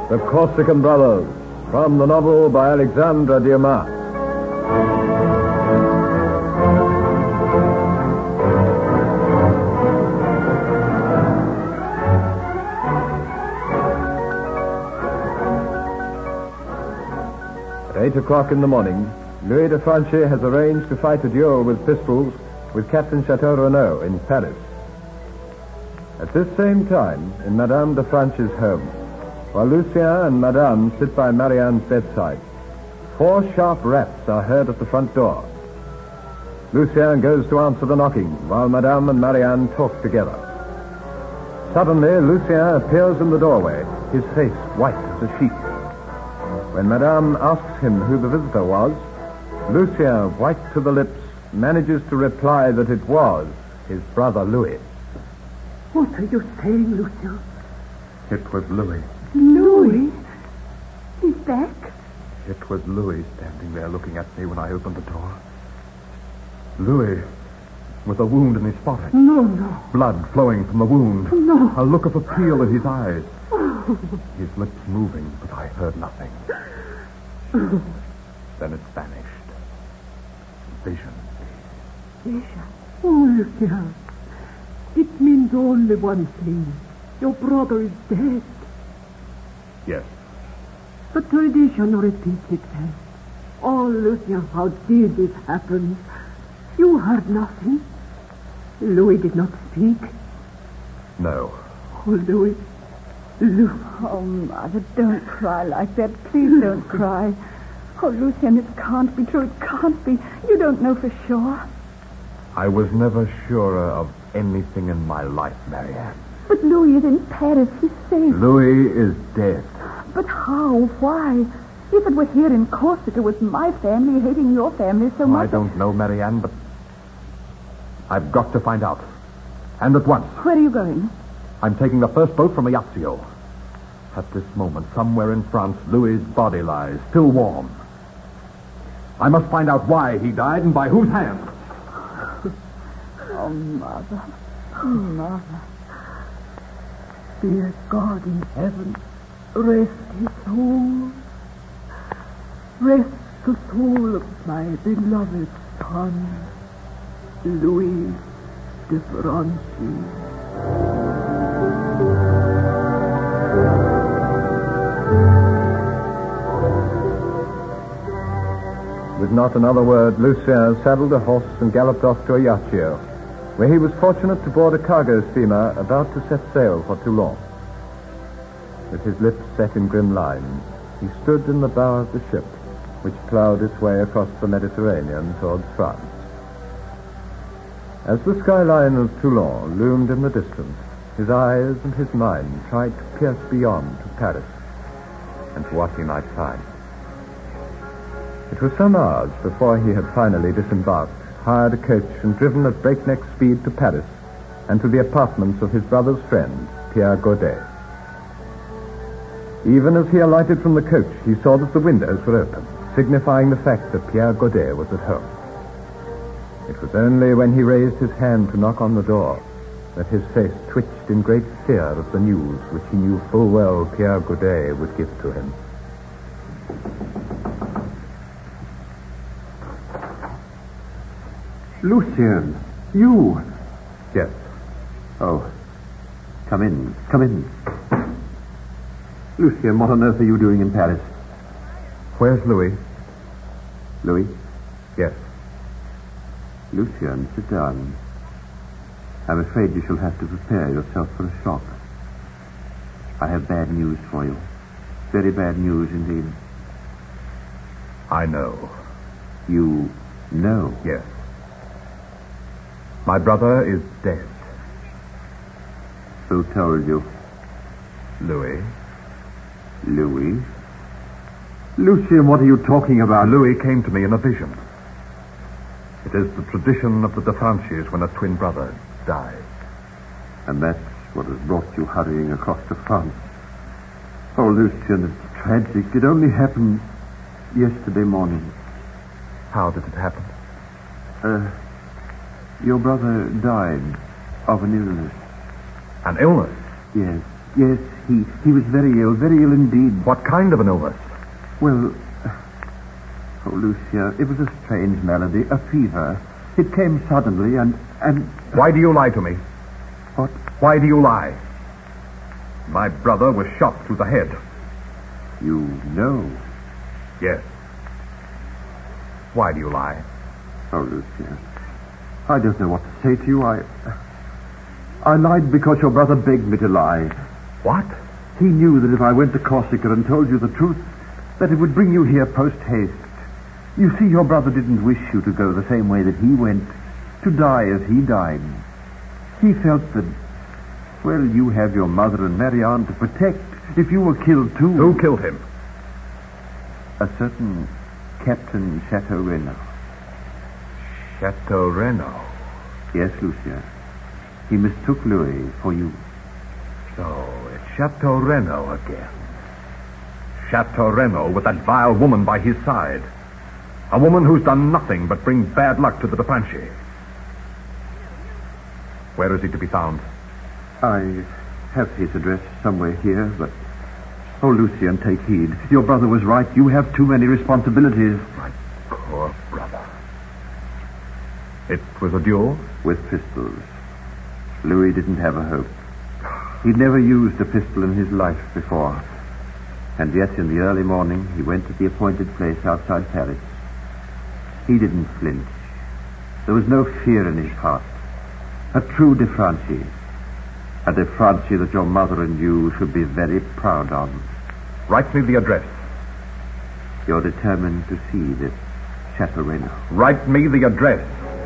The Corsican Brothers, from the novel by Alexandre Dumas. At 8 o'clock in the morning, Louis de Franchi has arranged to fight a duel with pistols with Captain Chateau Renaud in Paris. At this same time, in Madame de Franchi's home, while Lucien and Madame sit by Marianne's bedside, 4 sharp raps are heard at the front door. Lucien goes to answer the knocking, while Madame and Marianne talk together. Suddenly, Lucien appears in the doorway, his face white as a sheet. When Madame asks him who the visitor was, Lucien, white to the lips, manages to reply that it was his brother Louis. What are you saying, Lucien? It was Louis. Louis? He's back? It was Louis standing there looking at me when I opened the door. Louis, with a wound in his forehead. No. Blood flowing from the wound. No. A look of appeal in his eyes. His lips moving, but I heard nothing. Then it vanished. Vision. Vision? Oh, Lucien. It means only one thing. Your brother is dead. Yes. The tradition repeats itself. Oh, Lucien, how did this happen? You heard nothing. Louis did not speak. No. Oh, Louis. Oh, Mother, don't cry like that. Please don't cry. Oh, Lucien, it can't be true. It can't be. You don't know for sure. I was never surer of anything in my life, Marianne. But Louis is in Paris. He's safe. Louis is dead. But how? Why? If it were here in Corsica with my family hating your family so much... I don't know, Marianne, but I've got to find out. And at once. Where are you going? I'm taking the first boat from Ajaccio. At this moment, somewhere in France, Louis's body lies, still warm. I must find out why he died and by whose hand. Oh, Mother. Mother. Dear God in heaven, rest his soul. Rest the soul of my beloved son, Louis de Franchi. With not another word, Lucien saddled a horse and galloped off to Ajaccio, where he was fortunate to board a cargo steamer about to set sail for Toulon. With his lips set in grim lines, he stood in the bow of the ship, which ploughed its way across the Mediterranean towards France. As the skyline of Toulon loomed in the distance, his eyes and his mind tried to pierce beyond to Paris and to what he might find. It was some hours before he had finally disembarked, hired a coach, and driven at breakneck speed to Paris and to the apartments of his brother's friend, Pierre Godet. Even as he alighted from the coach, he saw that the windows were open, signifying the fact that Pierre Godet was at home. It was only when he raised his hand to knock on the door that his face twitched in great fear of the news which he knew full well Pierre Godet would give to him. Lucien, you? Yes. Oh, come in. Lucien, what on earth are you doing in Paris? Where's Louis? Louis? Yes. Lucien, sit down. I'm afraid you shall have to prepare yourself for a shock. I have bad news for you. Very bad news indeed. I know. You know? Yes. My brother is dead. Who told you? Louis. Louis? Lucien, what are you talking about? Louis came to me in a vision. It is the tradition of the de Franchis when a twin brother dies. And that's what has brought you hurrying across to France. Oh, Lucien, it's tragic. It only happened yesterday morning. How did it happen? Your brother died of an illness. An illness? Yes. Yes, he was very ill indeed. What kind of an illness? Well, oh, Lucia, it was a strange malady, a fever. It came suddenly and... Why do you lie to me? What? Why do you lie? My brother was shot through the head. You know? Yes. Why do you lie? Oh, Lucia, I don't know what to say to you. I lied because your brother begged me to lie. What? He knew that if I went to Corsica and told you the truth, that it would bring you here post-haste. You see, your brother didn't wish you to go the same way that he went, to die as he died. He felt that, well, you have your mother and Marianne to protect if you were killed too. Who killed him? A certain Captain Chateau Renaud. Chateau Renaud? Yes, Lucia. He mistook Louis for you. So, it's Chateau Renaud again. Chateau Renaud with that vile woman by his side. A woman who's done nothing but bring bad luck to the de Franchi. Where is he to be found? I have his address somewhere here, but... Oh, Lucian, take heed. Your brother was right. You have too many responsibilities. My poor brother. It was a duel? With pistols. Louis didn't have a hope. He'd never used a pistol in his life before. And yet, in the early morning, he went to the appointed place outside Paris. He didn't flinch. There was no fear in his heart. A true de Franchi. A de Franchi that your mother and you should be very proud of. Write me the address. You're determined to see this Chateau Renaud. Write me the address.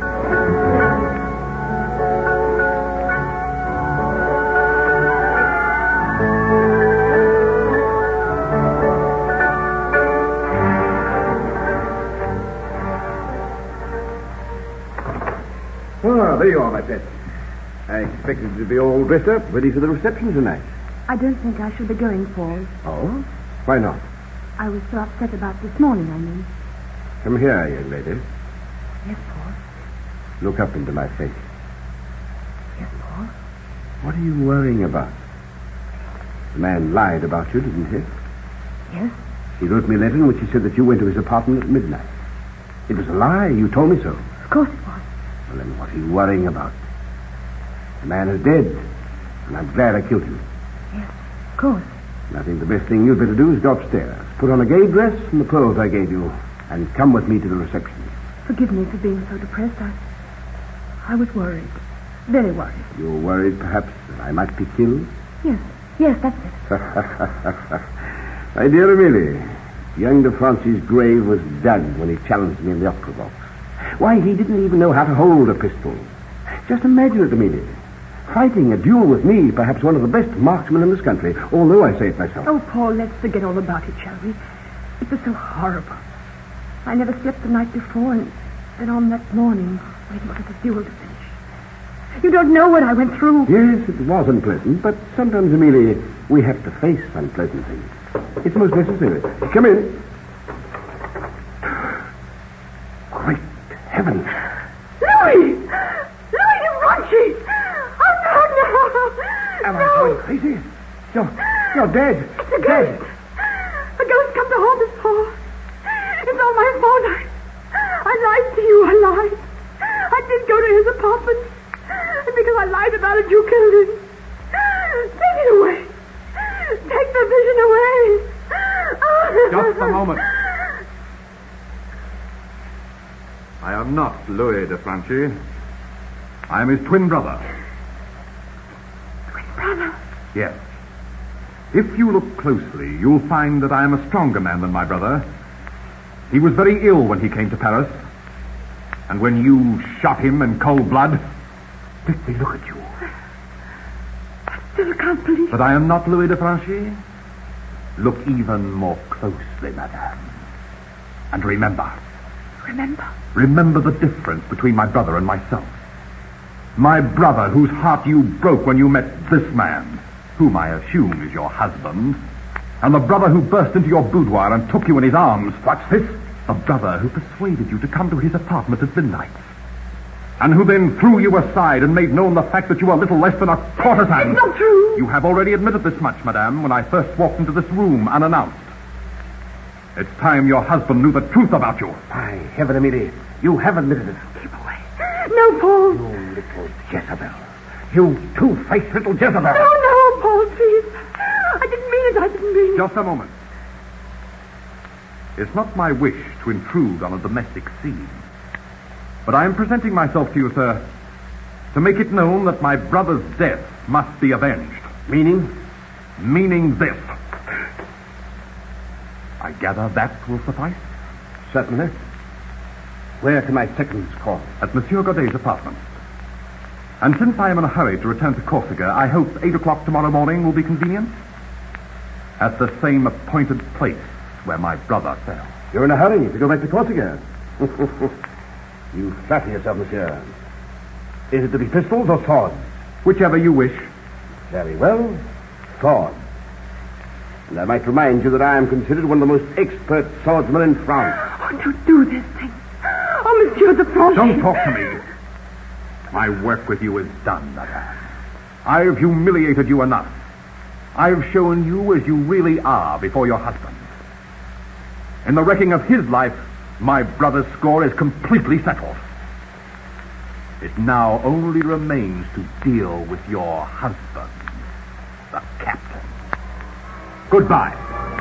Oh, there you are, my pet. I expected you to be all dressed up, ready for the reception tonight. I don't think I shall be going, Paul. Oh? Why not? I was so upset about this morning, I mean. Come here, young lady. Yes, Paul. Look up into my face. Yes, Paul. What are you worrying about? The man lied about you, didn't he? Yes? He wrote me a letter in which he said that you went to his apartment at midnight. It was a lie. You told me so. Of course it was. Well, then what are you worrying about? The man is dead, and I'm glad I killed him. Yes, of course. And I think the best thing you'd better do is go upstairs, put on a gay dress and the clothes I gave you, and come with me to the reception. Forgive me for being so depressed. I was worried. Very worried. You were worried, perhaps, that I might be killed? Yes, that's it. My dear Amelie, young de Franci's grave was dug when he challenged me in the opera box. Why, he didn't even know how to hold a pistol. Just imagine it, Amelie. Fighting a duel with me, perhaps one of the best marksmen in this country, although I say it myself. Oh, Paul, let's forget all about it, shall we? It was so horrible. I never slept the night before, and then on that morning, waiting for the duel to finish. You don't know what I went through. Yes, it was unpleasant, but sometimes, Amelie, we have to face unpleasant things. It's most necessary. Come in. Great heavens. Louis! Louis de Franchi! Oh, no! Am I going crazy? You're dead. It's a ghost. A ghost come to haunt us, Paul. It's all my fault. I lied to you. I lied. I did go to his apartment. And because I lied about it, you killed him. Take it away. Take the vision away. Just a moment. I am not Louis de Franchi. I am his twin brother. Twin brother? Yes. If you look closely, you'll find that I am a stronger man than my brother. He was very ill when he came to Paris. And when you shot him in cold blood... Let me look at you. I still can't believe... But I am not Louis de Franchi. Look even more closely, madame. And remember. Remember? Remember the difference between my brother and myself. My brother, whose heart you broke when you met this man, whom I assume is your husband, and the brother who burst into your boudoir and took you in his arms. What's this? The brother who persuaded you to come to his apartment at midnight. and who then threw you aside and made known the fact that you were little less than a courtesan. It's not true. You have already admitted this much, madame, when I first walked into this room unannounced. It's time your husband knew the truth about you. By heaven, Amelie, you have admitted it. Keep away. No, Paul. You little Jezebel. You two-faced little Jezebel. No, Paul, please. I didn't mean it. I didn't mean it. Just a moment. It's not my wish to intrude on a domestic scene. But I am presenting myself to you, sir, to make it known that my brother's death must be avenged. Meaning? Meaning this. I gather that will suffice? Certainly. Where can my seconds call? At Monsieur Godet's apartments. And since I am in a hurry to return to Corsica, I hope 8 o'clock tomorrow morning will be convenient. At the same appointed place where my brother fell. You're in a hurry to go back to Corsica. You flatter yourself, monsieur. Is it to be pistols or swords? Whichever you wish. Very well. Swords. And I might remind you that I am considered one of the most expert swordsmen in France. Won't you do this thing? Oh, Monsieur de Franchi. Don't talk to me. My work with you is done, madame. I've humiliated you enough. I've shown you as you really are before your husband. In the wrecking of his life, my brother's score is completely settled. It now only remains to deal with your husband, the captain. Goodbye.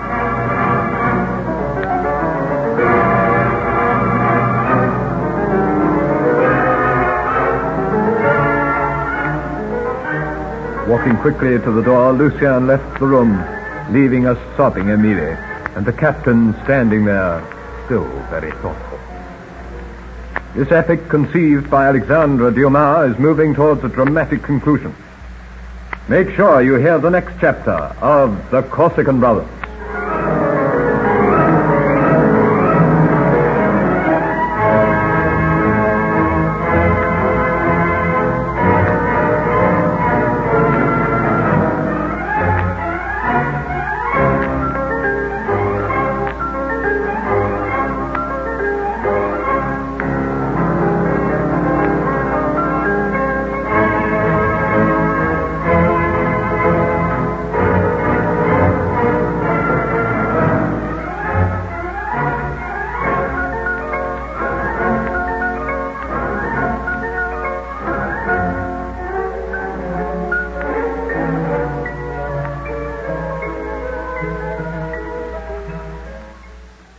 Walking quickly to the door, Lucien left the room, leaving us sobbing Amelie, and the captain standing there, still very thoughtful. This epic, conceived by Alexandre Dumas, is moving towards a dramatic conclusion. Make sure you hear the next chapter of The Corsican Brothers.